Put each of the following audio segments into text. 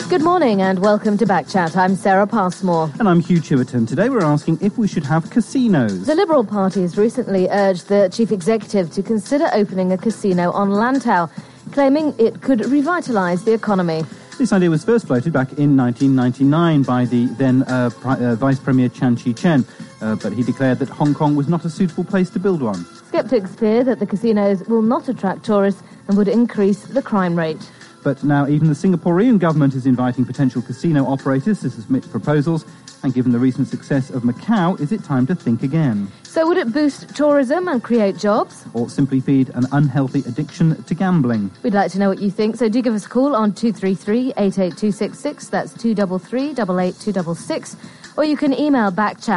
Good morning and welcome to Backchat. I'm Sarah Passmore. And I'm Hugh Chiverton. Today we're asking if we should have casinos. The Liberal Party has recently urged the chief executive to consider opening a casino on Lantau, claiming it could revitalise the economy. This idea was first floated back in 1999 by the then Vice Premier Chan Chi-chen, but he declared that Hong Kong was not a suitable place to build one. Sceptics fear that the casinos will not attract tourists and would increase the crime rate. But now even the Singaporean government is inviting potential casino operators to submit proposals, and given the recent success of Macau, is it time to think again? So would it boost tourism and create jobs? Or simply feed an unhealthy addiction to gambling? We'd like to know what you think, so do give us a call on 233-88266, that's 233-88266, or you can email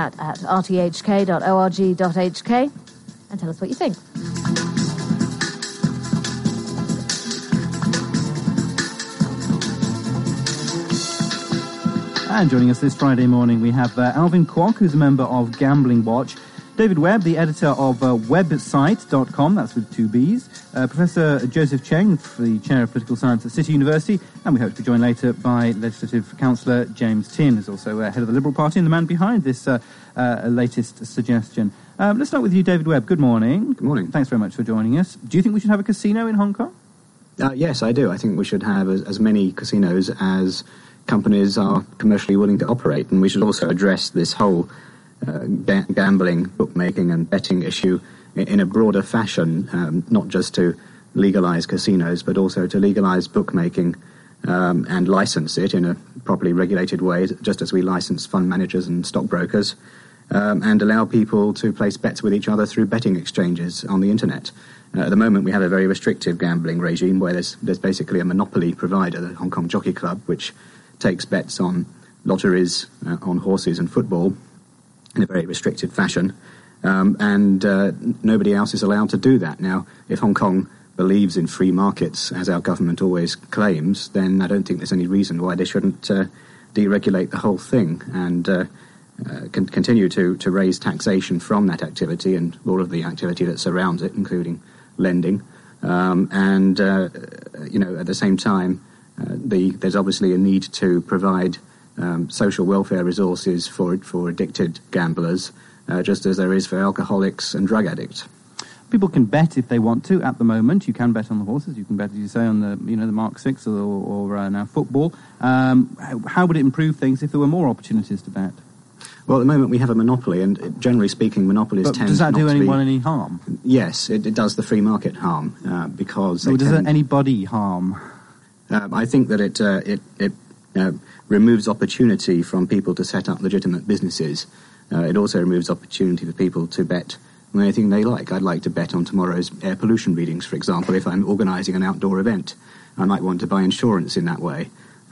backchat@rthk.org.hk and tell us what you think. And joining us this Friday morning, we have Alvin Kwok, who's a member of Gambling Watch, David Webb, the editor of website.com, that's with two B's, Professor Joseph Cheng, the Chair of Political Science at City University, and we hope to be joined later by Legislative Councillor James Tin, who's also head of the Liberal Party and the man behind this latest suggestion. Let's start with you, David Webb. Good morning. Good morning. Thanks very much for joining us. Do you think we should have a casino in Hong Kong? Yes, I do. I think we should have as many casinos as companies are commercially willing to operate, and we should also address this whole gambling, bookmaking and betting issue in a broader fashion, not just to legalise casinos, but also to legalise bookmaking and licence it in a properly regulated way, just as we licence fund managers and stockbrokers, and allow people to place bets with each other through betting exchanges on the internet. At the moment, we have a very restrictive gambling regime where there's basically a monopoly provider, the Hong Kong Jockey Club, which takes bets on lotteries, on horses and football in a very restricted fashion, and nobody else is allowed to do that. Now, if Hong Kong believes in free markets, as our government always claims, then I don't think there's any reason why they shouldn't deregulate the whole thing and continue to raise taxation from that activity and all of the activity that surrounds it, including lending. At the same time, there's obviously a need to provide social welfare resources for addicted gamblers, just as there is for alcoholics and drug addicts. People can bet if they want to. At the moment, you can bet on the horses. You can bet, as you say, on the Mark VI or now football. How would it improve things if there were more opportunities to bet? Well, at the moment we have a monopoly, and generally speaking, monopolies tend does that not do to anyone any harm? Yes, it does the free market harm because. Or does it anybody harm? I think that it removes opportunity from people to set up legitimate businesses. It also removes opportunity for people to bet on anything they like. I'd like to bet on tomorrow's air pollution readings, for example, if I'm organising an outdoor event. I might want to buy insurance in that way.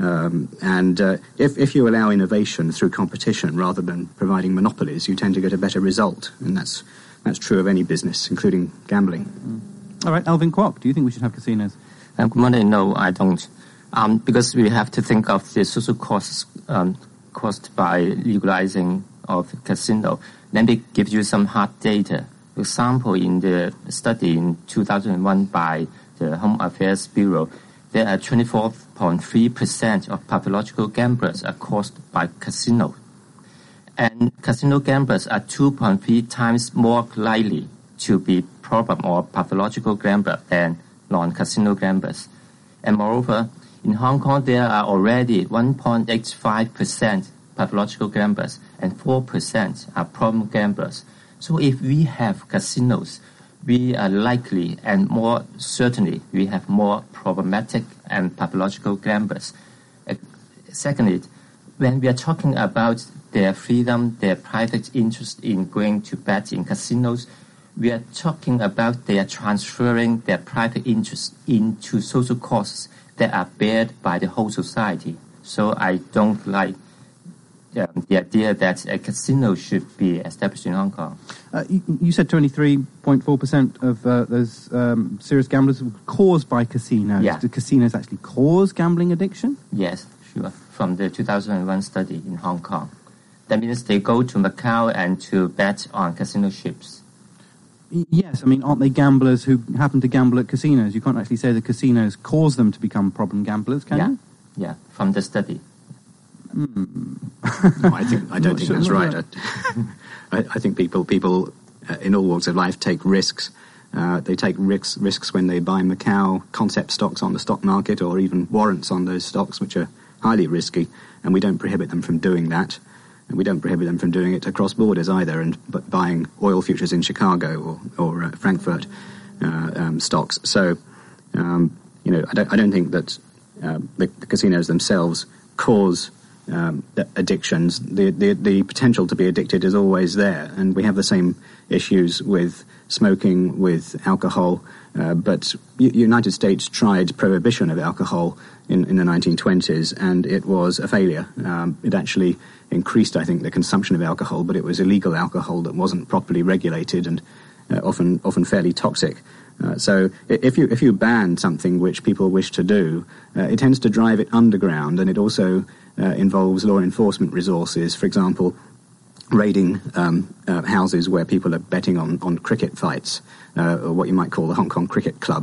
If you allow innovation through competition rather than providing monopolies, you tend to get a better result, and that's true of any business, including gambling. All right, Alvin Kwok, do you think we should have casinos? Good morning. No, I don't. Because we have to think of the social costs caused by legalizing of casino. Let me give you some hard data. For example, in the study in 2001 by the Home Affairs Bureau, there are 24.3% of pathological gamblers are caused by casino. And casino gamblers are 2.3 times more likely to be problem or pathological gambler than non-casino gamblers. And moreover, in Hong Kong, there are already 1.85% pathological gamblers and 4% are problem gamblers. So if we have casinos, we are likely and more certainly we have more problematic and pathological gamblers. Secondly, when we are talking about their freedom, their private interest in going to bet in casinos, we are talking about they are transferring their private interest into social costs that are bared by the whole society. So I don't like the idea that a casino should be established in Hong Kong. You said 23.4% of those serious gamblers were caused by casinos. Yeah. Do casinos actually cause gambling addiction? Yes, sure. From the 2001 study in Hong Kong. That means they go to Macau and to bet on casino ships. Yes, I mean, aren't they gamblers who happen to gamble at casinos? You can't actually say the casinos cause them to become problem gamblers, can you? from the study. No, I don't think that's right. I think people in all walks of life take risks. They take risks when they buy Macau concept stocks on the stock market, or even warrants on those stocks, which are highly risky, and we don't prohibit them from doing that. And we don't prohibit them from doing it across borders either, but buying oil futures in Chicago or Frankfurt stocks. So, I don't think that the casinos themselves cause addictions. The potential to be addicted is always there, and we have the same issues with smoking, with alcohol. But United States tried prohibition of alcohol in the 1920s, and it was a failure. It actually increased, I think, the consumption of alcohol, but it was illegal alcohol that wasn't properly regulated and often fairly toxic. So if you ban something which people wish to do, it tends to drive it underground, and it also involves law enforcement resources. For example, raiding houses where people are betting on cricket fights, or what you might call the Hong Kong Cricket Club.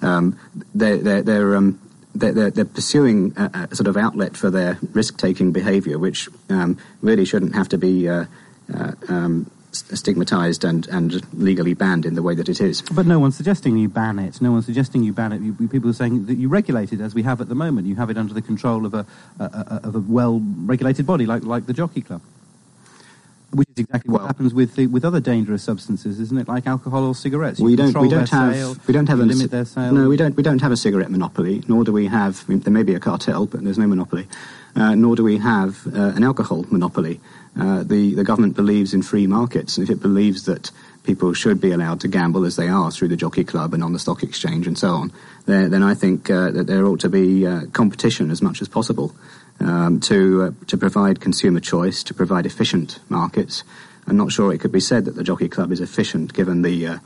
They're pursuing a sort of outlet for their risk-taking behaviour, which really shouldn't have to be stigmatized and legally banned in the way that it is. But no one's suggesting you ban it. No one's suggesting you ban it. People are saying that you regulate it, as we have at the moment. You have it under the control of a well-regulated body like the Jockey Club, which is exactly what happens with other dangerous substances, isn't it? Like alcohol or cigarettes. We don't limit their sale. No, we don't have a cigarette monopoly. Nor do we have. There may be a cartel, but there's no monopoly. Nor do we have an alcohol monopoly. The government believes in free markets, and if it believes that people should be allowed to gamble as they are through the Jockey Club and on the stock exchange and so on, then I think that there ought to be competition as much as possible to provide consumer choice, to provide efficient markets. I'm not sure it could be said that the Jockey Club is efficient given the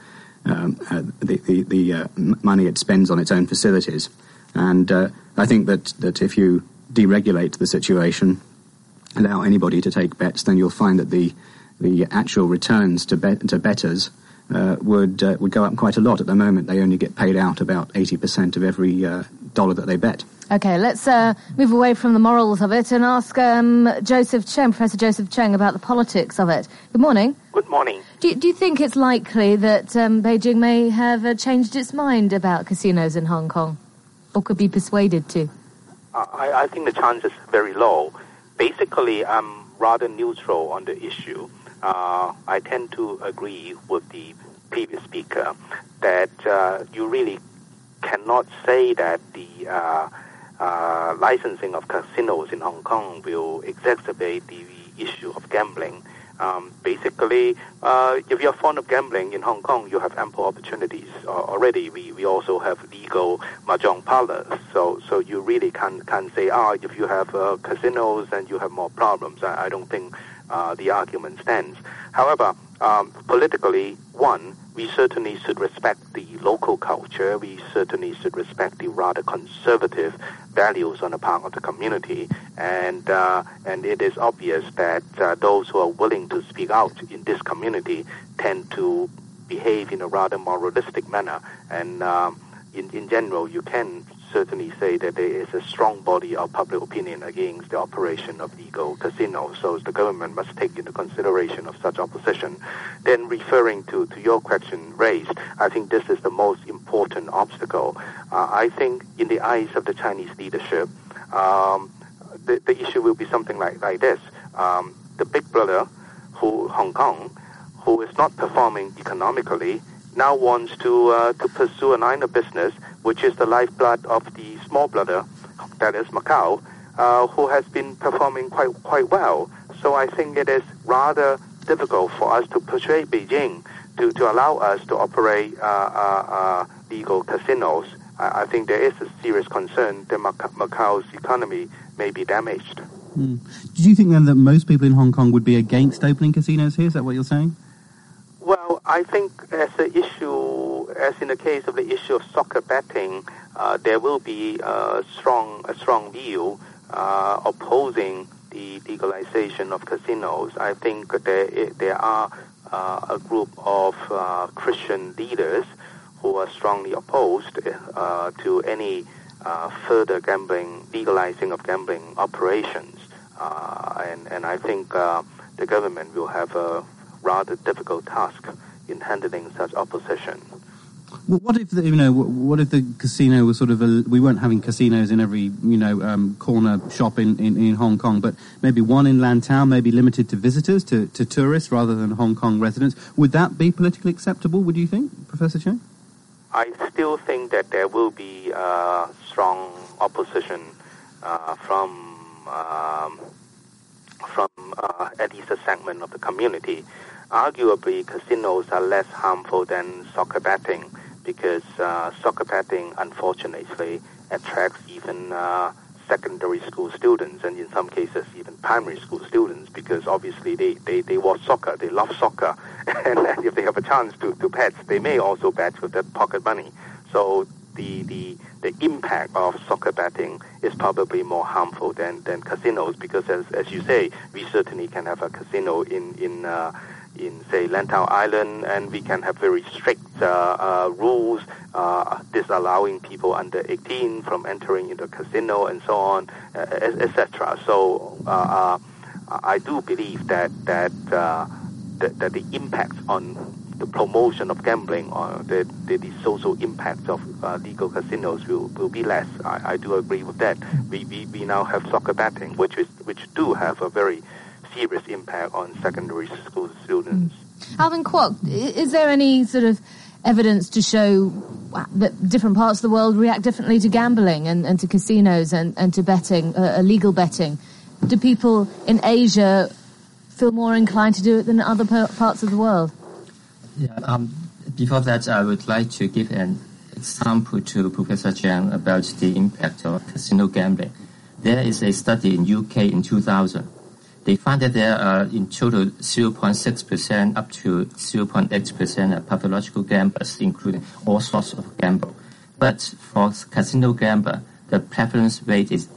money it spends on its own facilities. And I think that if you deregulate the situation, allow anybody to take bets, then you'll find that the actual returns to bettors would go up quite a lot. At the moment, they only get paid out about 80% of every dollar that they bet. OK, let's move away from the morals of it and ask Professor Joseph Cheng, about the politics of it. Good morning. Good morning. Do you think it's likely that Beijing may have changed its mind about casinos in Hong Kong, or could be persuaded to? I think the chance is very low. Basically, I'm rather neutral on the issue. I tend to agree with the previous speaker that you really cannot say that the licensing of casinos in Hong Kong will exacerbate the issue of gambling. Basically, if you're fond of gambling in Hong Kong, you have ample opportunities already. We also have legal mahjong parlors, so you really can't say, if you have casinos, then you have more problems. I don't think the argument stands. However, politically, we certainly should respect the local culture. We certainly should respect the rather conservative values on the part of the community. And it is obvious that those who are willing to speak out in this community tend to behave in a rather moralistic manner. And in general, you can certainly say that there is a strong body of public opinion against the operation of legal casinos. So the government must take into consideration of such opposition. Then referring to your question raised, I think this is the most important obstacle. I think in the eyes of the Chinese leadership, the issue will be something like this. The big brother, Hong Kong, who is not performing economically, now wants to pursue a line of business which is the lifeblood of the small brother, that is Macau, who has been performing quite well. So I think it is rather difficult for us to persuade Beijing to allow us to operate legal casinos. I think there is a serious concern that Macau's economy may be damaged. Do you think then that most people in Hong Kong would be against opening casinos here? Is that what you're saying? Well, I think as in the case of the issue of soccer betting, there will be a strong view opposing the legalization of casinos. I think there are a group of Christian leaders who are strongly opposed to any further legalizing of gambling operations. And I think the government will have a rather difficult task in handling such opposition. Well, what if the casino was sort of we weren't having casinos in every corner shop in Hong Kong, but maybe one in Lantau, maybe limited to visitors, to tourists rather than Hong Kong residents. Would that be politically acceptable? Would you think, Professor Cheng? I still think that there will be strong opposition from at least a segment of the community. Arguably, casinos are less harmful than soccer betting because soccer betting, unfortunately, attracts even secondary school students and in some cases even primary school students because obviously they watch soccer, they love soccer, and if they have a chance to bet, they may also bet with their pocket money. So the impact of soccer betting is probably more harmful than casinos because as you say, we certainly can have a casino in say, Lantau Island, and we can have very strict rules disallowing people under 18 from entering into a casino and so on, etc. So I do believe that the impact on the promotion of gambling or the social impact of legal casinos will be less. I do agree with that. We now have soccer betting, which do have a very serious impact on secondary school students. Alvin Kwok, is there any sort of evidence to show that different parts of the world react differently to gambling and to casinos and to betting, illegal betting? Do people in Asia feel more inclined to do it than other parts of the world? Yeah, before that, I would like to give an example to Professor Cheng about the impact of casino gambling. There is a study in UK in 2000. They found that there are in total 0.6% up to 0.8% of pathological gamblers, including all sorts of gamble. But for casino gambler, the prevalence rate is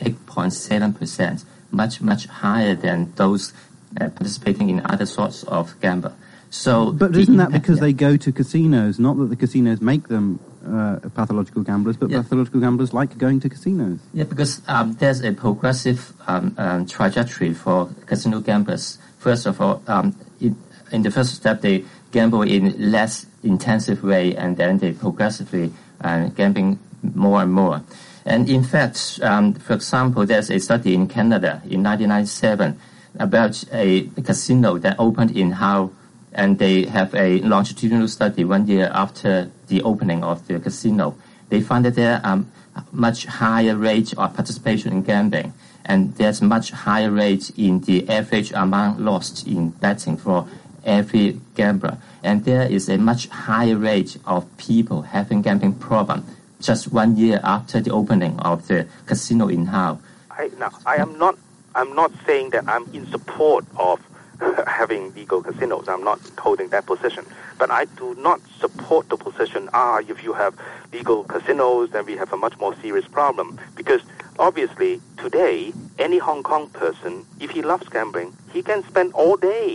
8.7%, much higher than those participating in other sorts of gamble. So, but isn't that because they go to casinos? Not that the casinos make them pathological gamblers, but pathological gamblers like going to casinos. Yeah, because there's a progressive trajectory for casino gamblers. First of all, in the first step, they gamble in less intensive way, and then they progressively gambling more and more. And in fact, for example, there's a study in Canada in 1997 about a casino that opened in Hull. And they have a longitudinal study 1 year after the opening of the casino. They found that there are much higher rate of participation in gambling, and there's much higher rate in the average amount lost in betting for every gambler. And there is a much higher rate of people having gambling problem just 1 year after the opening of the casino in Hull. I'm not saying that I'm in support of having legal casinos. I'm not holding that position. But I do not support the position, if you have legal casinos, then we have a much more serious problem. Because obviously, today, any Hong Kong person, if he loves gambling, he can spend all day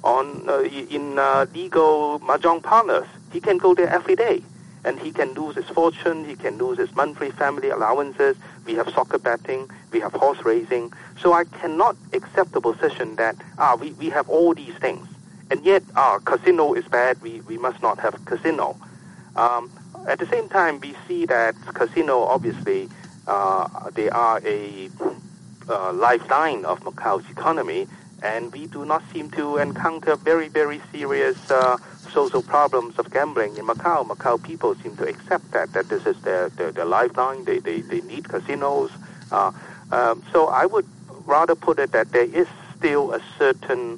in legal mahjong parlors. He can go there every day. And he can lose his fortune, he can lose his monthly family allowances. We have soccer betting, we have horse racing. So I cannot accept the position that we have all these things. And yet, casino is bad, we must not have casino. At the same time, we see that casino, obviously, they are a lifeline of Macau's economy, and we do not seem to encounter very, very serious social problems of gambling in Macau. Macau people seem to accept that this is their lifeline. They need casinos. So I would rather put it that there is still a certain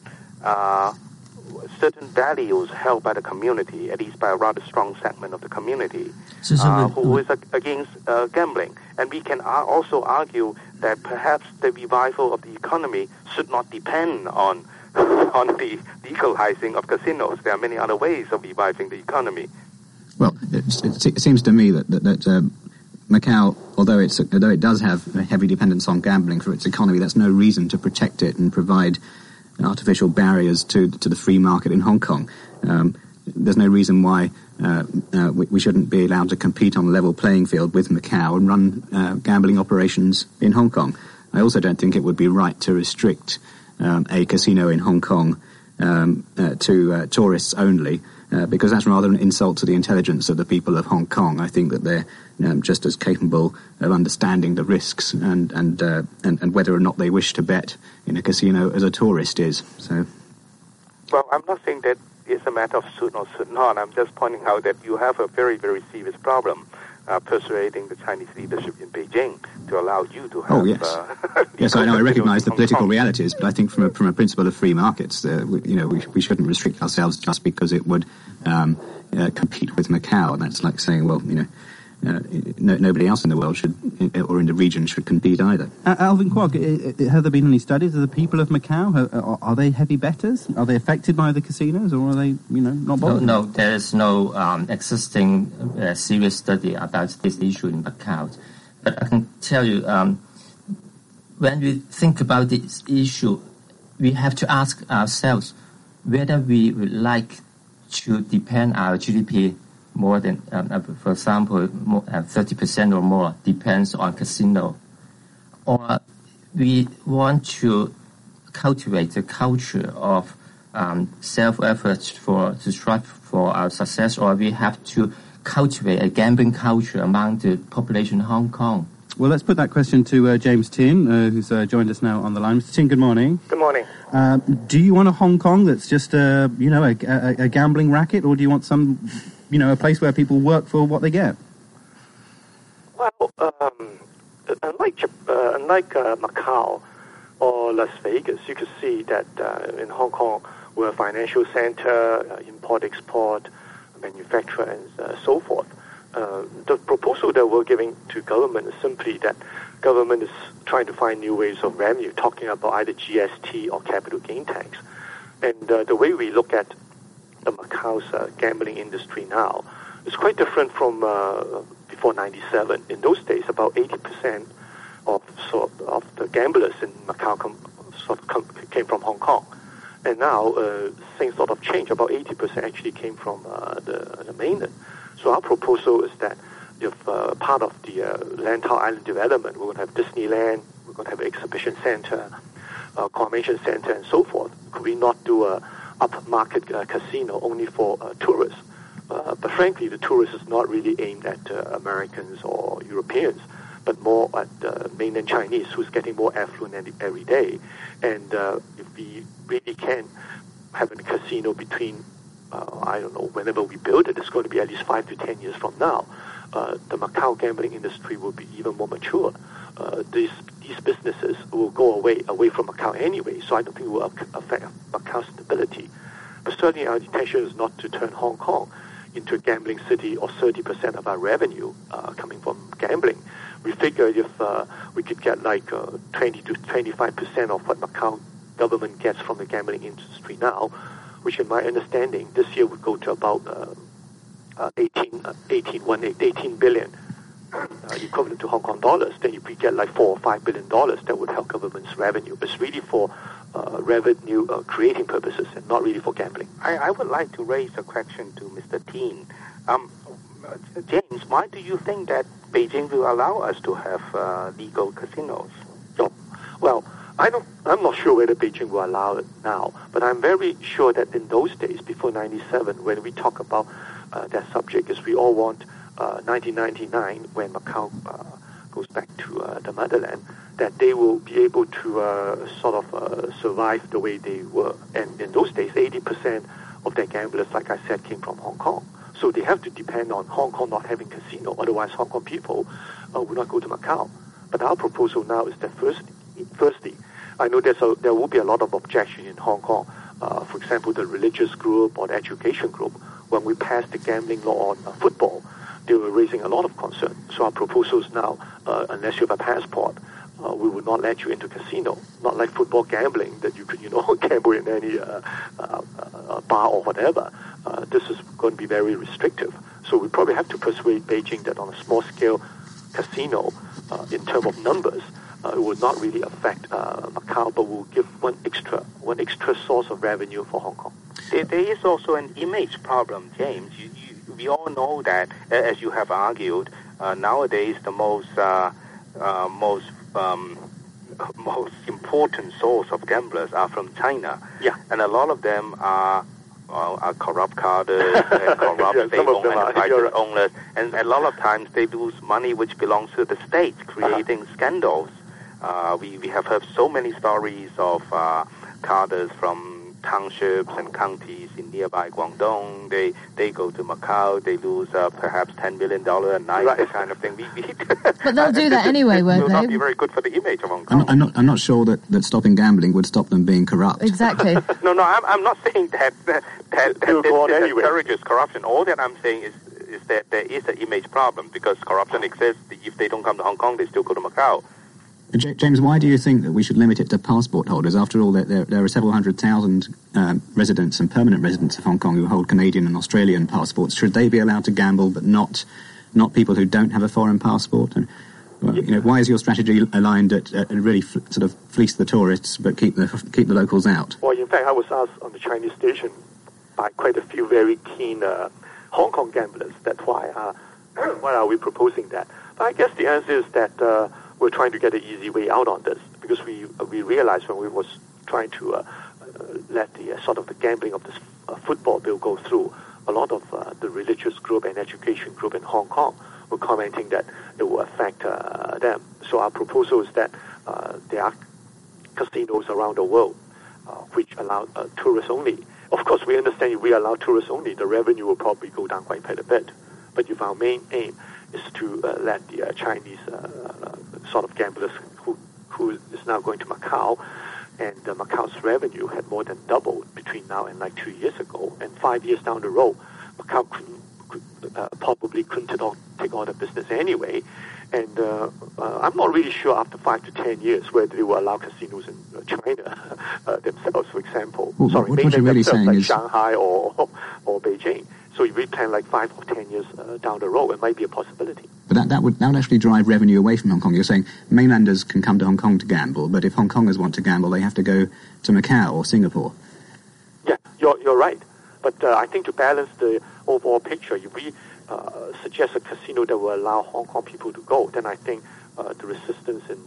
values held by the community, at least by a rather strong segment of the community, who is against gambling. And we can also argue that perhaps the revival of the economy should not depend on the legalizing of casinos. There are many other ways of reviving the economy. Well, it seems to me that Macau, although it does have a heavy dependence on gambling for its economy, that's no reason to protect it and provide artificial barriers to the free market in Hong Kong. there's no reason why we shouldn't be allowed to compete on a level playing field with Macau and run gambling operations in Hong Kong. I also don't think it would be right to restrict a casino in Hong Kong to tourists only, because that's rather an insult to the intelligence of the people of Hong Kong. I think that they're just as capable of understanding the risks and whether or not they wish to bet in a casino as a tourist is. So, well, I'm not saying that it's a matter of should or should not. I'm just pointing out that you have a very, very serious problem persuading the Chinese leadership in Beijing to allow you to have... Oh, yes. Yes, I know. I recognise the political realities, but I think from a principle of free markets, we shouldn't restrict ourselves just because it would compete with Macau. And that's like saying, well, nobody else in the world should, or in the region, should compete either. Alvin Kwok, have there been any studies of the people of Macau? Are they heavy bettors? Are they affected by the casinos, or are they, not bothered? No, there is no existing serious study about this issue in Macau. But I can tell you, when we think about this issue, we have to ask ourselves whether we would like to depend our GDP more than, for example, 30% or more depends on casino, or we want to cultivate a culture of self-effort to strive for our success, or we have to cultivate a gambling culture among the population of Hong Kong. Well, let's put that question to James Tin, who's joined us now on the line. Mr. Tin, good morning. Good morning. Do you want a Hong Kong that's just a gambling racket, or do you want some, a place where people work for what they get? Well, unlike Macau or Las Vegas, you could see that in Hong Kong, we're a financial center, import-export, manufacturer, and so forth. The proposal that we're giving to government is simply that government is trying to find new ways of revenue, talking about either GST or capital gain tax. And the way we look at the Macau's gambling industry now is quite different from before 97. In those days, about 80% of the gamblers in Macau came from Hong Kong. And now things sort of changed. About 80% actually came from the mainland. So our proposal is that if part of the Lantau Island development, we're going to have Disneyland, we're going to have an exhibition center, convention center, and so forth. Could we not do a upmarket casino only for tourists? But frankly, the tourist is not really aimed at Americans or Europeans, but more at mainland Chinese, who's getting more affluent every day. And if we really can have a casino between whenever we build it, it's going to be at least 5 to 10 years from now. The Macau gambling industry will be even more mature. These businesses will go away from Macau anyway, so I don't think it will affect Macau's stability. But certainly our intention is not to turn Hong Kong into a gambling city or 30% of our revenue coming from gambling. We figure if we could get 20 to 25% of what Macau government gets from the gambling industry now, which in my understanding this year would go to about 18 billion, equivalent to Hong Kong dollars, then if we get $4 or $5 billion, that would help government's revenue. It's really for revenue creating purposes and not really for gambling. I would like to raise a question to Mr. Tin. James, why do you think that Beijing will allow us to have legal casinos? Well, I'm not sure whether Beijing will allow it now, but I'm very sure that in those days, before 97, when we talk about that subject, is we all want 1999, when Macau goes back to the motherland, that they will be able to survive the way they were. And in those days, 80% of their gamblers, like I said, came from Hong Kong. So they have to depend on Hong Kong not having casino, otherwise Hong Kong people will not go to Macau. But our proposal now is that firstly, I know there will be a lot of objection in Hong Kong. For example, the religious group or the education group, when we passed the gambling law on football, they were raising a lot of concern. So our proposal is now, unless you have a passport, we will not let you into casino. Not like football gambling that you could, gamble in any bar or whatever. This is going to be very restrictive. So we probably have to persuade Beijing that on a small scale casino, in terms of numbers, it will not really affect Macau, but will give one extra source of revenue for Hong Kong. There is also an image problem, James. We all know that, as you have argued, nowadays the most important source of gamblers are from China. Yeah. And a lot of them are corrupt carders, and corrupt state-owned enterprise owners, and a lot of times they lose money which belongs to the state, creating scandals. We have heard so many stories of carders from townships and counties in nearby Guangdong. They go to Macau, they lose perhaps $10 million a night, that kind of thing. But they'll do that anyway, won't will they? not be very good for the image of Hong Kong. I'm not sure that stopping gambling would stop them being corrupt. Exactly. No, I'm not saying that this encourages corruption. All that I'm saying is that there is an image problem because corruption exists. If they don't come to Hong Kong, they still go to Macau. James, why do you think that we should limit it to passport holders? After all, there are several 100,000 residents and permanent residents of Hong Kong who hold Canadian and Australian passports. Should they be allowed to gamble, but not people who don't have a foreign passport? And why is your strategy aligned at really sort of fleece the tourists, but keep the locals out? Well, in fact, I was asked on the Chinese station by quite a few very keen Hong Kong gamblers. That's why why are we proposing that? But I guess the answer is that we're trying to get an easy way out on this because we realized when we was trying to let the sort of the gambling of this football bill go through, a lot of the religious group and education group in Hong Kong were commenting that it will affect them. So our proposal is that there are casinos around the world which allow tourists only. Of course, we understand if we allow tourists only, the revenue will probably go down quite a bit. But if our main aim is to let the Chinese sort of gamblers who is now going to Macau, and Macau's revenue had more than doubled between now and like 2 years ago, and 5 years down the road, Macau probably couldn't take all the business anyway. And I'm not really sure after 5 to 10 years whether they will allow casinos in China themselves, for example. What you're really saying like is Shanghai or Beijing. So if we plan like 5 or 10 years down the road, it might be a possibility. But that would actually drive revenue away from Hong Kong. You're saying mainlanders can come to Hong Kong to gamble, but if Hong Kongers want to gamble, they have to go to Macau or Singapore. Yeah, you're right. But I think to balance the overall picture, if we suggest a casino that will allow Hong Kong people to go, then I think the resistance in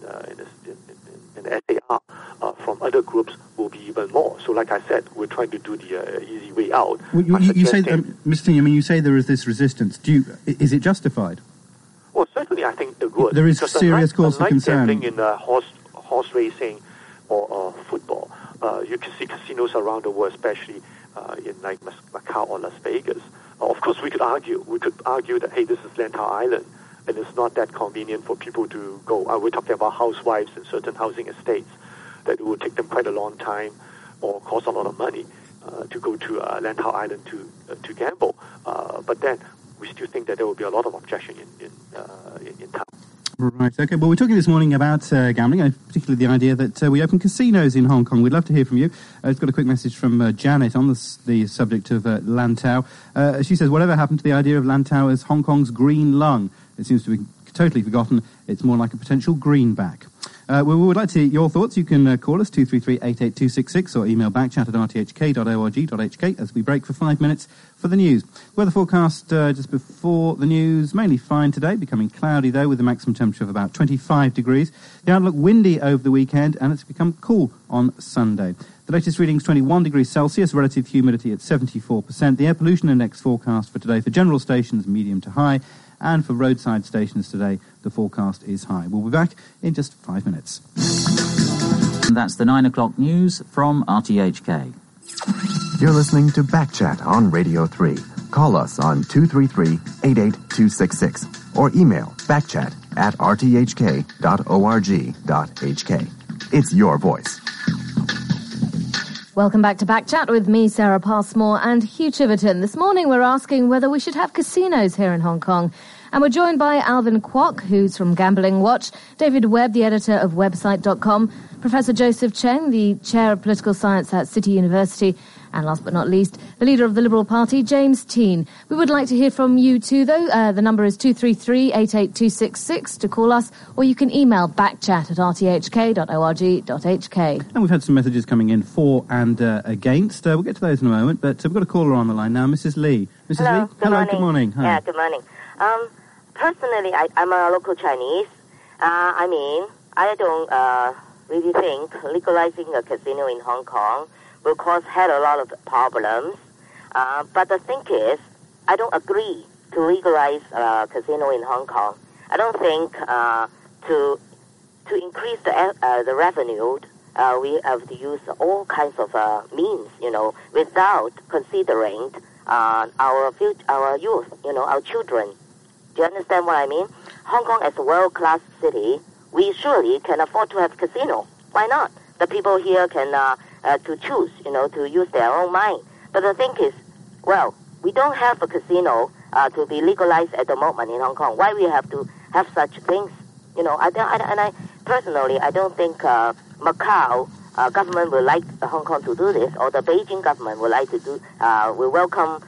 SAR from other groups will be even more. So like I said, we're trying to do the easy way out. Well, you say, Mr. Ting, you say there is this resistance. Is it justified? Well, certainly I think it would. There is serious cause for concern. Gambling in horse racing or football, you can see casinos around the world, especially in like Macau or Las Vegas. Of course, we could argue that, hey, this is Lantau Island, and it's not that convenient for people to go. We're talking about housewives in certain housing estates, that it would take them quite a long time or cost a lot of money to go to Lantau Island to gamble. But then we still think that there will be a lot of objection in town. Right, okay. Well, we're talking this morning about gambling, and particularly the idea that we open casinos in Hong Kong. We'd love to hear from you. It's got a quick message from Janet on the subject of Lantau. She says, whatever happened to the idea of Lantau as Hong Kong's green lung? It seems to be totally forgotten. It's more like a potential greenback. We would like to hear your thoughts. You can call us 233-88266 or email backchat@rthk.org.hk as we break for 5 minutes for the news. Weather forecast just before the news, mainly fine today, becoming cloudy though with a maximum temperature of about 25 degrees. The outlook windy over the weekend and it's become cool on Sunday. The latest reading is 21 degrees Celsius, relative humidity at 74%. The air pollution index forecast for today for general stations medium to high, and for roadside stations today, the forecast is high. We'll be back in just 5 minutes. And that's the 9 o'clock news from RTHK. You're listening to Backchat on Radio 3. Call us on 233-88266 or email backchat@rthk.org.hk. It's your voice. Welcome back to Backchat with me, Sarah Passmore, and Hugh Chiverton. This morning we're asking whether we should have casinos here in Hong Kong. And we're joined by Alvin Kwok, who's from Gambling Watch, David Webb, the editor of website.com, Professor Joseph Cheng, the chair of political science at City University, and last but not least, the leader of the Liberal Party, James Teen. We would like to hear from you too, though. The number is 233-88266 to call us, or you can email backchat@rthk.org.hk. And we've had some messages coming in for and against. We'll get to those in a moment, but we've got a caller on the line now, Mrs. Lee. Mrs. Hello. Lee? Hello, good morning. Hi. Yeah, good morning. Personally, I'm a local Chinese. I don't really think legalizing a casino in Hong Kong will had a lot of problems. But the thing is, I don't agree to legalize casino in Hong Kong. I don't think to increase the revenue, we have to use all kinds of means, without considering our youth, our children. Do you understand what I mean? Hong Kong is a world-class city. We surely can afford to have casino. Why not? The people here can to choose, to use their own mind. But the thing is, we don't have a casino to be legalized at the moment in Hong Kong. Why we have to have such things? I personally, I don't think Macau government will like Hong Kong to do this, or the Beijing government will like to do. Will welcome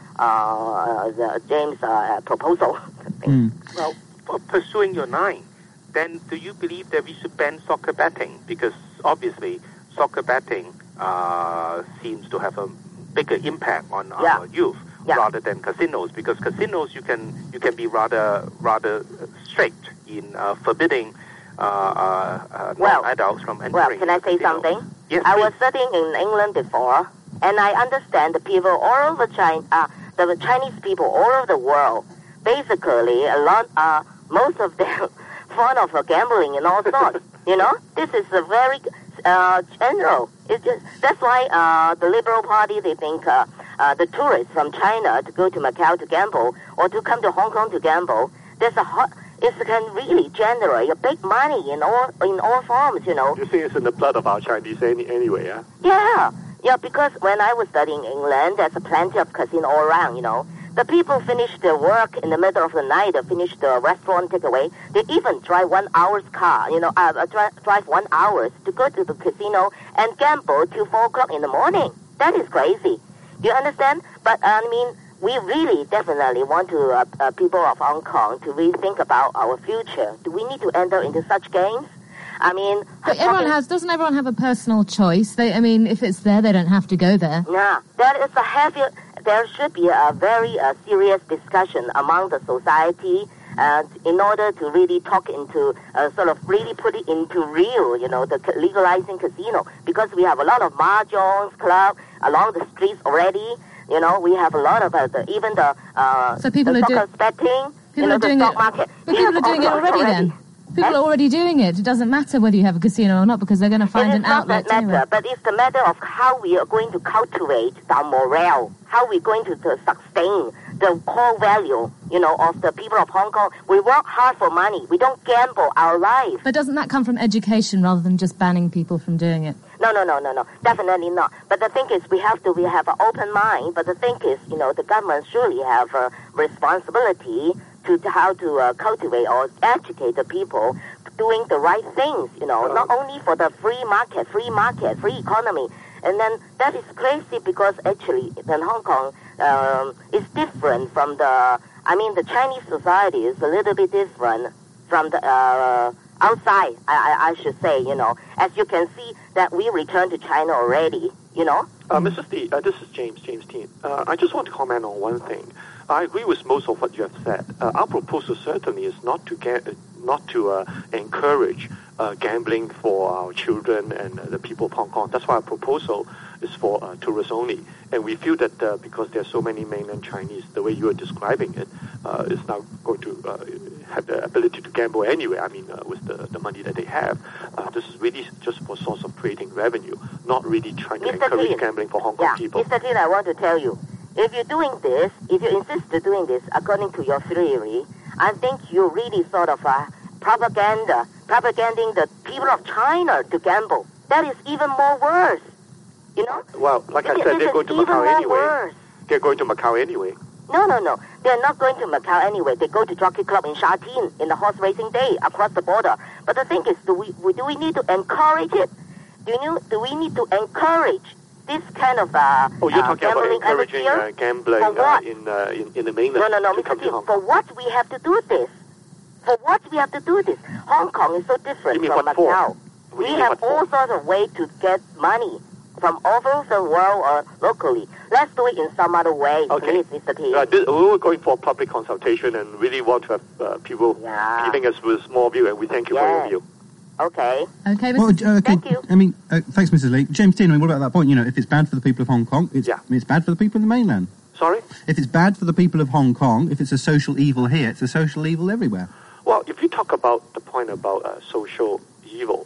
James' proposal. Well, for pursuing your line, then do you believe that we should ban soccer betting? Because obviously, soccer betting seems to have a bigger impact on our youth rather than casinos. Because casinos, you can be rather strict in forbidding non-adults from entering. Well, can I say something? Yes, I please. was studying in England before, and I understand the people all over China, the Chinese people all over the world. Basically, most of them fond of gambling and all sorts. This is a very general. That's why the Liberal Party, they think the tourists from China to go to Macau to gamble or to come to Hong Kong to gamble, it can really generate a big money in all forms. You see, it's in the blood of our Chinese anyway, yeah? Yeah, because when I was studying England, there's plenty of casino all around, The people finish their work in the middle of the night, they finish the restaurant takeaway. They even drive 1 hour's car, drive 1 hour to go to the casino and gamble till 4 o'clock in the morning. That is crazy. Do you understand? But, we really definitely want to, people of Hong Kong, to really think about our future. Do we need to enter into such games? But doesn't everyone have a personal choice? If it's there, they don't have to go there. Yeah, there should be a very serious discussion among the society in order to really talk into, really put it into real, the legalizing casino. Because we have a lot of mahjong clubs along the streets already. We have a lot of even the soccer betting, people are the doing stock it. market. But people are doing it already then. People are already doing it. It doesn't matter whether you have a casino or not because they're going to find an outlet anyway. But it's the matter of how we are going to cultivate our morale, how we're going to sustain the core value, of the people of Hong Kong. We work hard for money. We don't gamble our life. But doesn't that come from education rather than just banning people from doing it? No. Definitely not. But the thing is, we have an open mind. But the thing is, the government surely have a responsibility to how to cultivate or educate the people doing the right things, not only for the free market, free economy. And then that is crazy because actually in Hong Kong, it's different from the Chinese society is a little bit different from the outside, I should say, As you can see that we returned to China already, Mrs. Lee, this is James Teen. I just want to comment on one thing. I agree with most of what you have said. Our proposal certainly is not to encourage gambling for our children and the people of Hong Kong. That's why our proposal is for tourists only. And we feel that because there are so many mainland Chinese, the way you are describing it, is now going to have the ability to gamble anyway. With the money that they have. This is really just for source of creating revenue, not really trying to encourage gambling for Hong Kong people. Mr. Tin, I want to tell you, if you insist to doing this according to your theory, I think you're really sort of propaganding the people of China to gamble. That is even more worse, Well, like I said, they're going to Macau anyway. Worse. They're going to Macau anyway. No. They're not going to Macau anyway. They go to Jockey Club in Sha Tin in the horse racing day across the border. But the thing is, do we need to encourage it? Do we need to encourage this kind of you're talking about encouraging gambling in the mainland? No, Mr. Kim, for what we have to do this? For what we have to do this? Hong Kong is so different from Macau. We have all sorts of ways to get money from all over the world or locally. Let's do it in some other way, please, Mr. Kim. We were going for public consultation and really want to have people giving us with small view, and we thank you for your view. Okay. Okay, thank you. I mean, thanks, Mrs. Lee. James Dean, what about that point? You know, if it's bad for the people of Hong Kong, it's bad for the people in the mainland. Sorry? If it's bad for the people of Hong Kong, if it's a social evil here, it's a social evil everywhere. Well, if you talk about the point about social evil,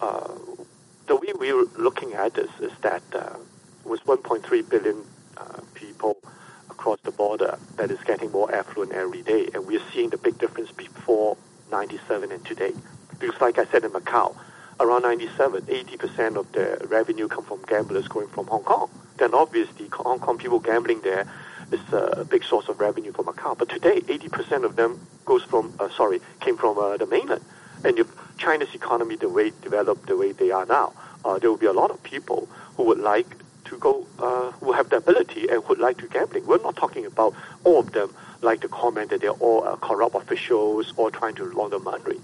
the way we're looking at this is that with 1.3 billion people across the border, that is getting more affluent every day, and we're seeing the big difference before 97 and today. Because like I said in Macau, around 97, 80% of the revenue come from gamblers going from Hong Kong. Then obviously Hong Kong people gambling there is a big source of revenue for Macau. But today, 80% of them came from the mainland. And if China's economy developed the way they are now, there will be a lot of people who would like to go, who have the ability and would like to gambling. We're not talking about all of them like to comment that they're all corrupt officials or trying to launder money.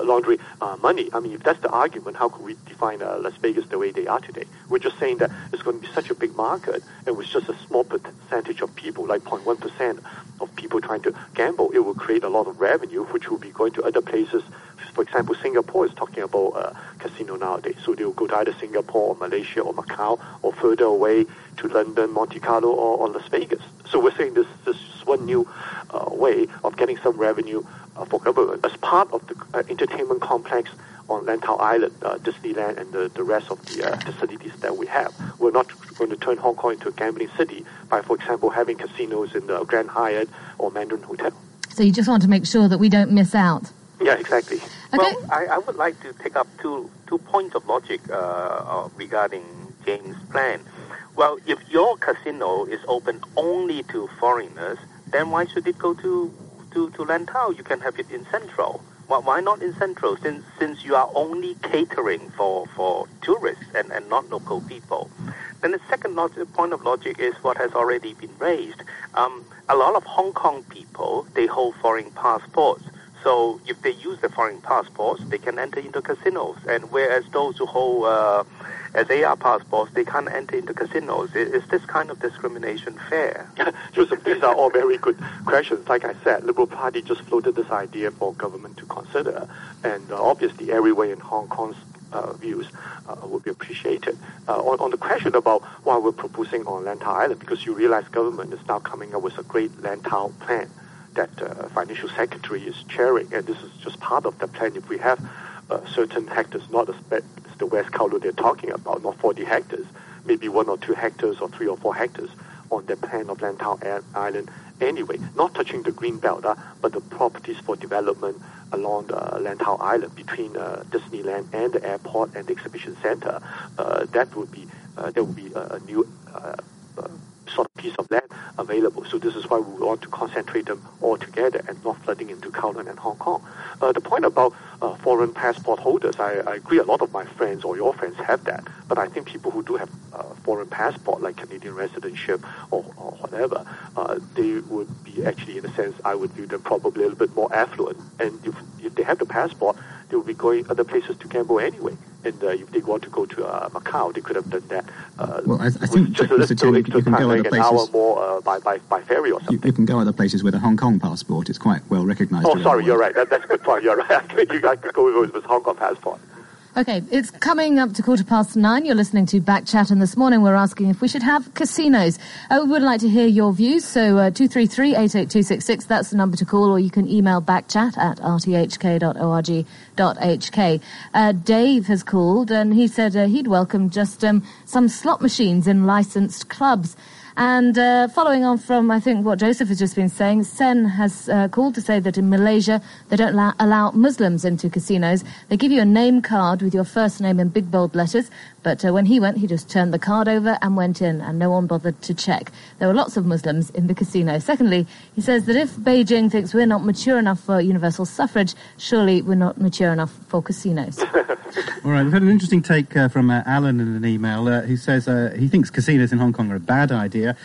I mean, if that's the argument, how could we define Las Vegas the way they are today? We're just saying that it's going to be such a big market, and with just a small percentage of people, like 0.1% of people trying to gamble, it will create a lot of revenue, which will be going to other places. For example, Singapore is talking about casino nowadays, so they will go to either Singapore or Malaysia or Macau or further away to London, Monte Carlo or Las Vegas. So we're saying this is one new way of getting some revenue for government as part of the entertainment complex on Lantau Island, Disneyland, and the rest of the facilities that we have. We're not going to turn Hong Kong into a gambling city by, for example, having casinos in the Grand Hyatt or Mandarin Hotel. So you just want to make sure that we don't miss out. Yeah, exactly. Okay. Well, I would like to take up two points of logic regarding James' plan. Well, if your casino is open only to foreigners, then why should it go to Lantau? You can have it in Central. Why not in Central? Since you are only catering for tourists and not local people. Then the second point of logic is what has already been raised. A lot of Hong Kong people, they hold foreign passports. So if they use the foreign passports, they can enter into casinos. And whereas those who hold SAR passports, they can't enter into casinos. Is this kind of discrimination fair? Joseph, these are all very good questions. Like I said, Liberal Party just floated this idea for government to consider. And obviously everywhere in Hong Kong's views would be appreciated. On the question about why we're proposing on Lantau Island, because you realize government is now coming up with a great Lantau plan that Financial Secretary is chairing, and this is just part of the plan. If we have certain hectares, not as the West Kowloon they're talking about, not 40 hectares, maybe 1 or 2 hectares or 3 or 4 hectares on the plan of Lantau Island anyway, not touching the green belt, but the properties for development along the Lantau Island between Disneyland and the airport and the exhibition center. There would be a new sort of piece of land available. So this is why we want to concentrate them all together and not flooding into Kowloon and Hong Kong. The point about foreign passport holders, I agree a lot of my friends or your friends have that, but I think people who do have foreign passport, like Canadian residentship or whatever, they would be actually, in a sense, I would view them probably a little bit more affluent. And if they have the passport, they will be going other places to gamble anyway. And if they want to go to Macau, they could have done that. Well, I think just Mr. Tim, you can go other places. An hour more by ferry or something. You can go other places with a Hong Kong passport. It's quite well recognised. Oh, sorry, you're right. That's a good point. You're right. I could go with Hong Kong passport. Okay, it's coming up to 9:15. You're listening to Backchat, and this morning we're asking if we should have casinos. We would like to hear your views, so 233-88266, that's the number to call, or you can email backchat@rthk.org.hk. Dave has called, and he said he'd welcome just some slot machines in licensed clubs. And following on from, I think, what Joseph has just been saying, Sen has called to say that in Malaysia they don't allow Muslims into casinos. They give you a name card with your first name in big bold letters, But when he went, he just turned the card over and went in, and no one bothered to check. There were lots of Muslims in the casino. Secondly, he says that if Beijing thinks we're not mature enough for universal suffrage, surely we're not mature enough for casinos. All right, we've had an interesting take from Alan in an email who says he thinks casinos in Hong Kong are a bad idea.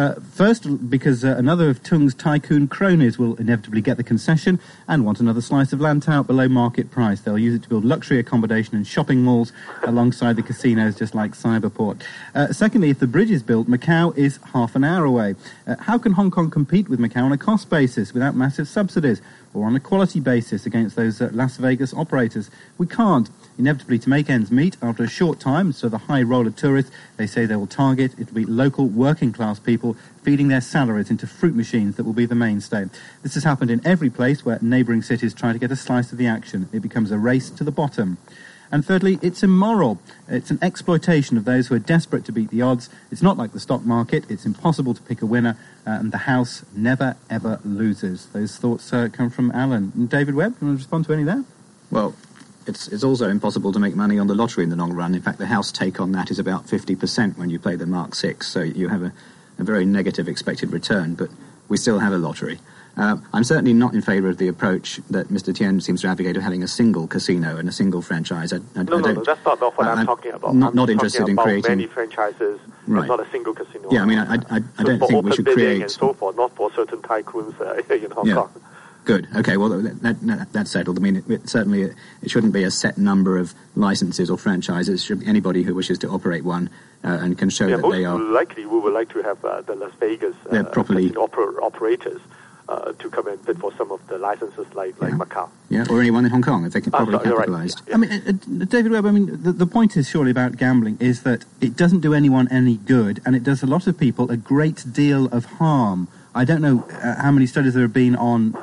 First, because another of Tung's tycoon cronies will inevitably get the concession and want another slice of land out below market price. They'll use it to build luxury accommodation and shopping malls alongside the casinos, just like Cyberport. Secondly, if the bridge is built, Macau is half an hour away. How can Hong Kong compete with Macau on a cost basis without massive subsidies, or on a quality basis against those Las Vegas operators? We can't. Inevitably, to make ends meet, after a short time, so the high roller tourists, they say they will target, it'll be local working class people feeding their salaries into fruit machines that will be the mainstay. This has happened in every place where neighbouring cities try to get a slice of the action. It becomes a race to the bottom. And thirdly, it's immoral. It's an exploitation of those who are desperate to beat the odds. It's not like the stock market. It's impossible to pick a winner, and the house never, ever loses. Those thoughts come from Alan. And David Webb, do you want to respond to any there? Well, it's also impossible to make money on the lottery in the long run. In fact, the house take on that is about 50% when you play the Mark 6, so you have a very negative expected return, but we still have a lottery. I'm certainly not in favour of the approach that Mr. Tien seems to advocate of having a single casino and a single franchise. No, that's not what I'm talking about. Not interested in creating many franchises, right. Not a single casino. Yeah, I mean, I don't think we should create and so forth, not for certain tycoons in Hong Kong. Good. Okay. Well, that's settled. I mean, it shouldn't be a set number of licenses or franchises. It should be anybody who wishes to operate one and can show that they are. Likely, we would like to have the Las Vegas properly operators to come and bid for some of the licenses like Macau. Yeah, or anyone in Hong Kong if they can properly capitalised. Right. I mean, David Webb, I mean, the point is surely about gambling is that it doesn't do anyone any good, and it does a lot of people a great deal of harm. I don't know how many studies there have been on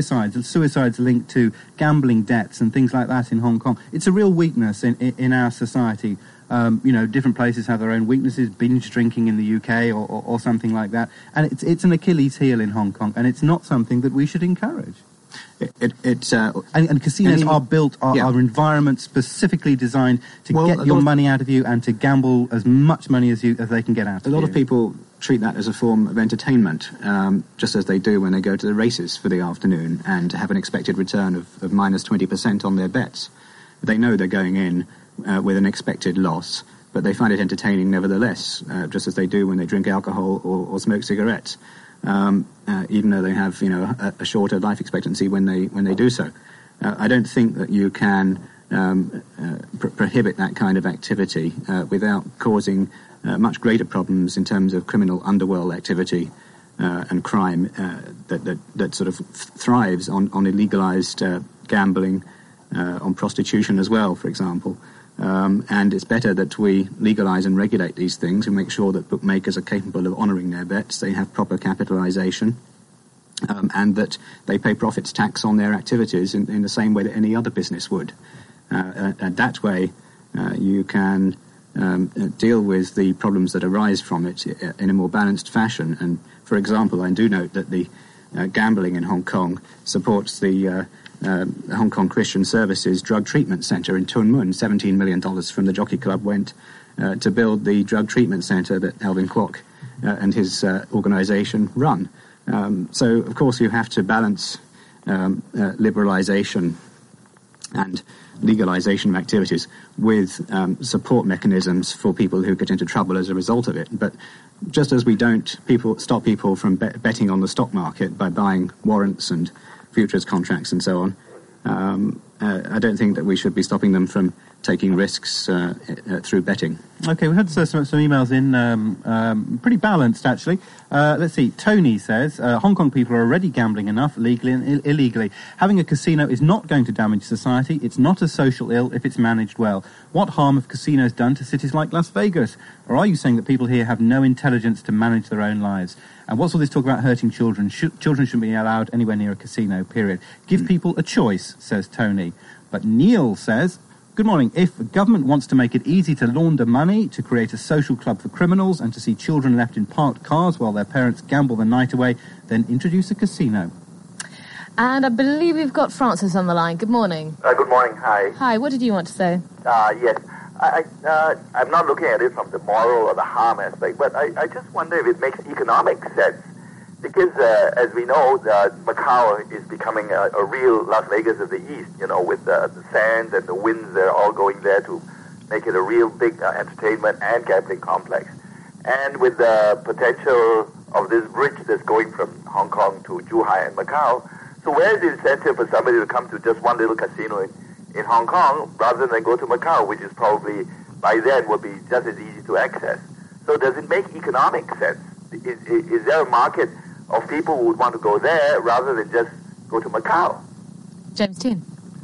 suicides linked to gambling debts and things like that in Hong Kong. It's a real weakness in our society. Different places have their own weaknesses, binge drinking in the UK or something like that. And it's an Achilles heel in Hong Kong, and it's not something that we should encourage. And casinos are built, are environments specifically designed to get your money out of you and to gamble as much money as they can get out of you. A lot of people treat that as a form of entertainment, just as they do when they go to the races for the afternoon and have an expected return of minus 20% on their bets. They know they're going in with an expected loss, but they find it entertaining nevertheless, just as they do when they drink alcohol or smoke cigarettes. Even though they have, a shorter life expectancy when they do so. I don't think that you can prohibit that kind of activity without causing much greater problems in terms of criminal underworld activity and crime that sort of thrives on illegalized gambling, on prostitution as well, for example. And it's better that we legalize and regulate these things and make sure that bookmakers are capable of honoring their bets, they have proper capitalization, and that they pay profits tax on their activities in the same way that any other business would. And that way you can deal with the problems that arise from it in a more balanced fashion. And, for example, I do note that the gambling in Hong Kong supports the Hong Kong Christian Services Drug Treatment Centre in Tuen Mun. $17 million from the Jockey Club went to build the drug treatment centre that Alvin Kwok and his organisation run. So, of course, you have to balance liberalisation and legalisation of activities with support mechanisms for people who get into trouble as a result of it. But just as we don't stop people from betting on the stock market by buying warrants and futures contracts and so on, I don't think that we should be stopping them from taking risks through betting. Okay, we had some emails in, pretty balanced actually. Let's see, Tony says, Hong Kong people are already gambling enough, legally and illegally. Having a casino is not going to damage society. It's not a social ill if it's managed well. What harm have casinos done to cities like Las Vegas? Or are you saying that people here have no intelligence to manage their own lives? And what's all this talk about hurting children? Children shouldn't be allowed anywhere near a casino, period. Give people a choice, says Tony. But Neil says, good morning. If government wants to make it easy to launder money, to create a social club for criminals, and to see children left in parked cars while their parents gamble the night away, then introduce a casino. And I believe we've got Francis on the line. Good morning. Good morning. Hi. Hi, what did you want to say? Yes. I'm not looking at it from the moral or the harm aspect, but I just wonder if it makes economic sense. Because as we know, Macau is becoming a real Las Vegas of the East, with the sands and the winds that are all going there to make it a real big entertainment and gambling complex. And with the potential of this bridge that's going from Hong Kong to Zhuhai and Macau, so where's the incentive for somebody to come to just one little casino in Hong Kong rather than go to Macau, which is probably by then will be just as easy to access? So does it make economic sense? Is there a market of people who would want to go there rather than just go to Macau? James Tin.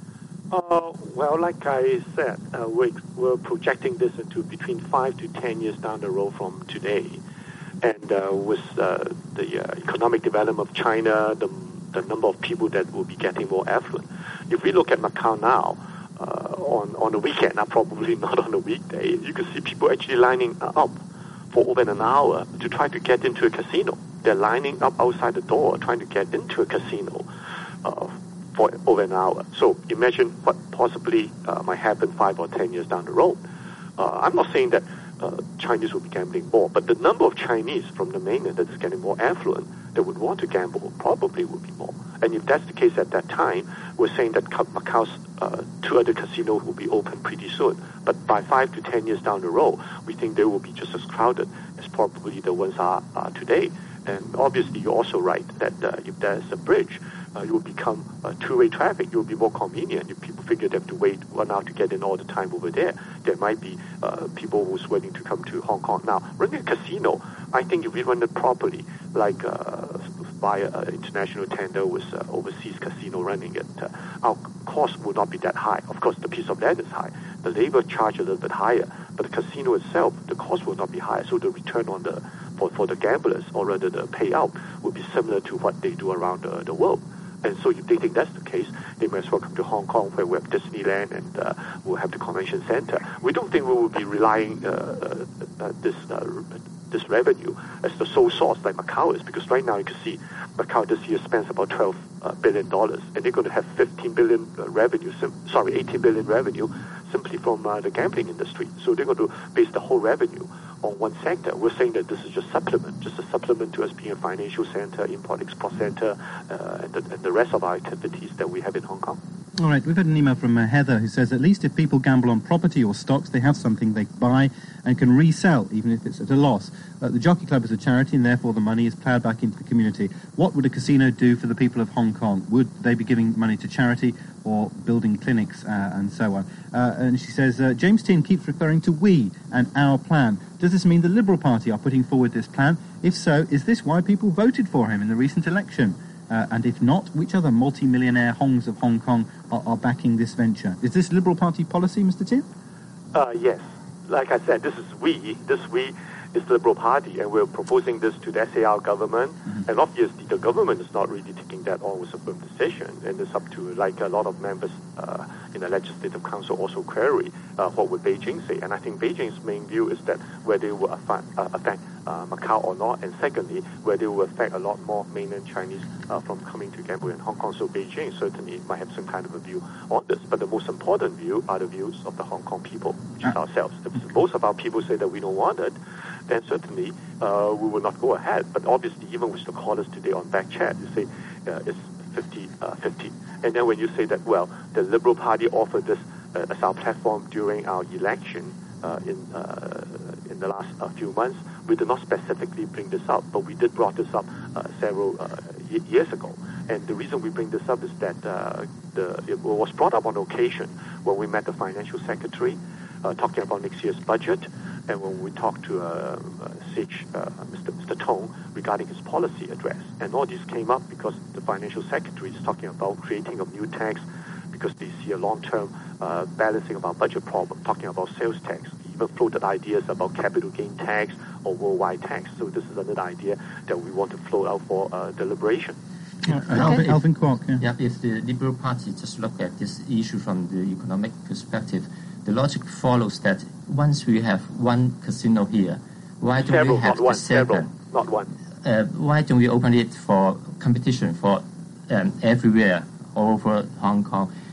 Well, like I said, we're projecting this into between 5 to 10 years down the road from today. And with the economic development of China, the number of people that will be getting more affluent. If we look at Macau now, on a weekend, probably not on a weekday, you can see people actually lining up for over an hour to try to get into a casino. They're lining up outside the door trying to get into a casino for over an hour. So imagine what possibly might happen 5 or 10 years down the road. I'm not saying that Chinese will be gambling more, but the number of Chinese from the mainland that is getting more affluent that would want to gamble probably will be more. And if that's the case at that time, we're saying that Macau's 2 other casinos will be open pretty soon. But by 5 to 10 years down the road, we think they will be just as crowded as probably the ones are today. And obviously, you're also right that if there's a bridge, it will become two-way traffic. It will be more convenient. If people figure they have to wait 1 hour to get in all the time over there, there might be people who's willing to come to Hong Kong. Now, running a casino, I think if we run it properly, like via an international tender with overseas casino running it, our cost will not be that high. Of course, the piece of land is high. The labor charge a little bit higher, but the casino itself, the cost will not be high. So the return on for the gamblers, or rather the payout, will be similar to what they do around the world. And so if they think that's the case, they might as well come to Hong Kong, where we have Disneyland and we'll have the convention center. We don't think we will be relying this revenue as the sole source like Macau is, because right now you can see Macau this year spends about $12 billion, and they're going to have 18 billion revenue simply from the gambling industry. So they're going to base the whole revenue on one sector. We're saying that this is just a supplement to us being a financial center, import-export center, and the rest of our activities that we have in Hong Kong. All right, we've had an email from Heather who says, at least if people gamble on property or stocks, they have something they buy and can resell, even if it's at a loss. The Jockey Club is a charity, and therefore the money is ploughed back into the community. What would a casino do for the people of Hong Kong? Would they be giving money to charity or building clinics and so on? And she says, James Tin keeps referring to we and our plan. Does this mean the Liberal Party are putting forward this plan? If so, is this why people voted for him in the recent election? And if not, which other multi-millionaire Hongs of Hong Kong are backing this venture? Is this Liberal Party policy, Mr. Tin? Yes. Like I said, this we is the Liberal Party, and we're proposing this to the SAR government. Mm-hmm. And obviously, the government is not really taking that on with a firm decision, and it's up to, like a lot of members in the Legislative Council also query what would Beijing say. And I think Beijing's main view is that whether it will affect Macau or not, and secondly, whether it will affect a lot more mainland Chinese from coming to gamble in Hong Kong. So Beijing certainly might have some kind of a view on this. But the most important view are the views of the Hong Kong people, which is ourselves. If most of our people say that we don't want it, then certainly we will not go ahead. But obviously, even with the callers today on Back Chat, you say it's 50-50. And then when you say that, well, the Liberal Party offered this as our platform during our election in the last few months, we did not specifically bring this up, but we did brought this up several years ago. And the reason we bring this up is that it was brought up on occasion when we met the financial secretary talking about next year's budget, and when we talked to Mr. Tong regarding his policy address. And all this came up because the financial secretary is talking about creating a new tax because they see a long-term balancing of our budget problem, talking about sales tax. He even floated ideas about capital gain tax or worldwide tax. So this is another idea that we want to float out for deliberation. Alvin Kwok. Yeah, if the Liberal Party just look at this issue from the economic perspective, the logic follows that once we have one casino here, why don't we have the second? Not one. Why don't we open it for competition for everywhere over Hong Kong?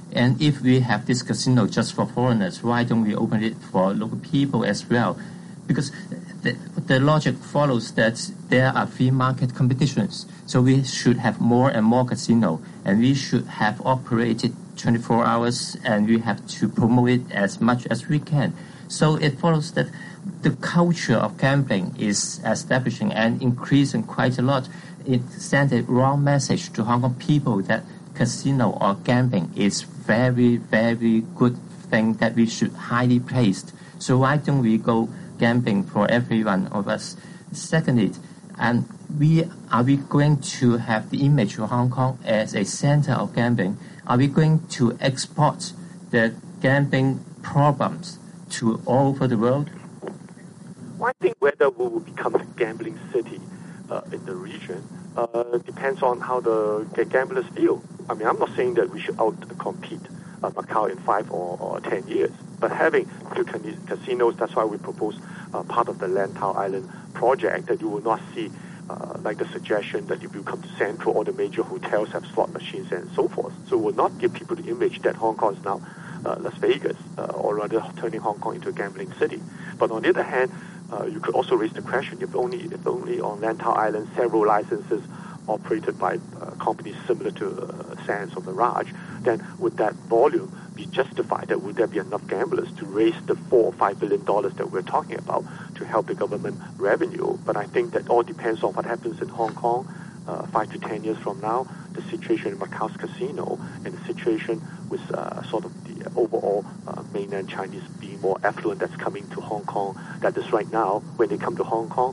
And if we have this casino just for foreigners, why don't we open it for local people as well? Because the logic follows that there are free market competitions. So we should have more and more casino, and we should have operated 24 hours, and we have to promote it as much as we can. So it follows that the culture of gambling is establishing and increasing quite a lot. It sends a wrong message to Hong Kong people that casino or gambling is very, very good thing that we should highly praise. So why don't we go gambling for every one of us? Secondly, are we going to have the image of Hong Kong as a center of gambling? Are we going to export the gambling problems to all over the world? Well, I think whether we will become a gambling city in the region depends on how the gamblers feel. I mean, I'm not saying that we should out-compete Macau in 5 or 10 years, but having few casinos, that's why we propose part of the Lantau Island project, that you will not see like the suggestion that if you come to Central, all the major hotels have slot machines and so forth. So it will not give people the image that Hong Kong is now Las Vegas, or rather turning Hong Kong into a gambling city. But on the other hand, you could also raise the question, if only on Lantau Island several licenses operated by companies similar to Sands or Mirage, then would that volume be justified? That would there be enough gamblers to raise the $4 or $5 billion that we're talking about to help the government revenue? But I think that all depends on what happens in Hong Kong 5 to 10 years from now, the situation in Macau's casino, and the situation with sort of the overall mainland Chinese being more affluent that's coming to Hong Kong. That is right now, when they come to Hong Kong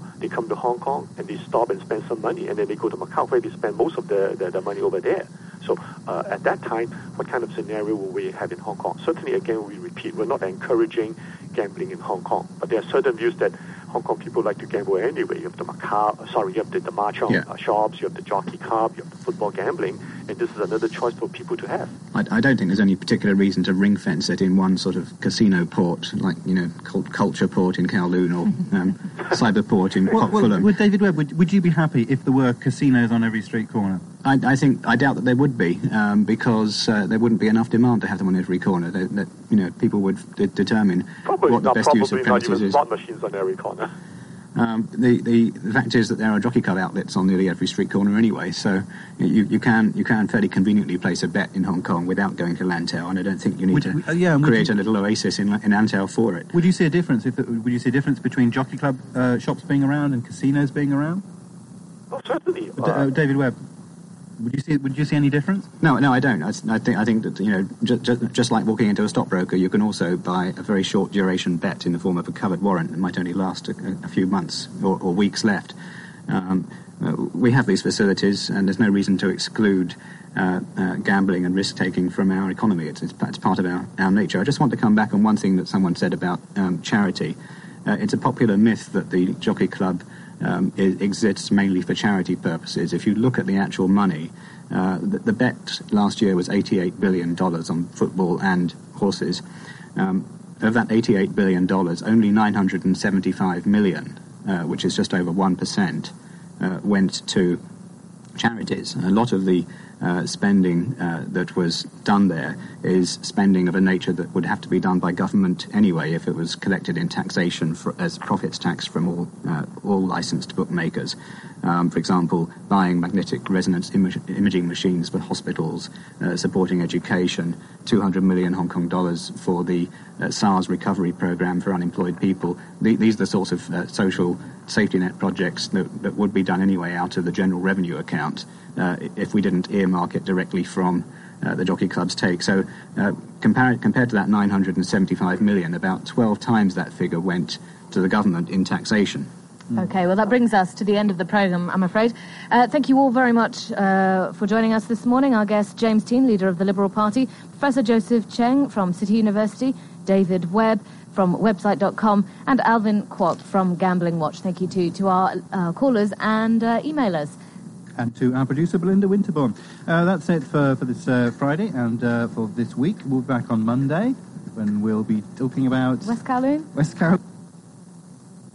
and they stop and spend some money, and then they go to Macau where they spend most of the money over there. So at that time, what kind of scenario will we have in Hong Kong? Certainly, again, we repeat, we're not encouraging gambling in Hong Kong, but there are certain views that Hong Kong people like to gamble anyway. You have the mahjong shops, you have the jockey club, you have the football gambling, and this is another choice for people to have. I don't think there's any particular reason to ring fence it in one sort of casino port, like, Culture Port in Kowloon or Cyber Port in Fulham. Well, David Webb, would you be happy if there were casinos on every street corner? I doubt that there would be, because there wouldn't be enough demand to have them on every corner. People would determine what the best use of premises is. Slot machines on every corner. The fact is that there are jockey club outlets on nearly every street corner anyway, so you can fairly conveniently place a bet in Hong Kong without going to Lantau, and I don't think you need to create a little oasis in Lantau for it. Would you see a difference? Would you see a difference between jockey club shops being around and casinos being around? Oh, certainly. David Webb, would you see any difference? No, I don't. I think that just like walking into a stockbroker, you can also buy a very short duration bet in the form of a covered warrant that might only last a few months or weeks left. We have these facilities, and there's no reason to exclude gambling and risk taking from our economy. It's part of our nature. I just want to come back on one thing that someone said about charity. It's a popular myth that the Jockey Club exists mainly for charity purposes. If you look at the actual money, the bet last year was $88 billion on football and horses. Of that $88 billion, only $975 million, which is just over 1%, went to charities. A lot of the spending that was done there is spending of a nature that would have to be done by government anyway if it was collected in taxation as profits tax from all licensed bookmakers. For example, buying magnetic resonance imaging machines for hospitals, supporting education, 200 million Hong Kong dollars for the SARS recovery program for unemployed people. These are the sorts of social safety net projects that would be done anyway out of the general revenue account if we didn't earmark it directly from the jockey club's take. So compared to that 975 million, about 12 times that figure went to the government in taxation. Okay, well, that brings us to the end of the programme, I'm afraid. Thank you all very much for joining us this morning. Our guest, James Tien, leader of the Liberal Party, Professor Joseph Cheng from City University, David Webb from website.com, and Alvin Kwok from Gambling Watch. Thank you to our callers and emailers. And to our producer, Belinda Winterborn. That's it for this Friday and for this week. We'll be back on Monday when we'll be talking about West Kowloon. West Kowloon.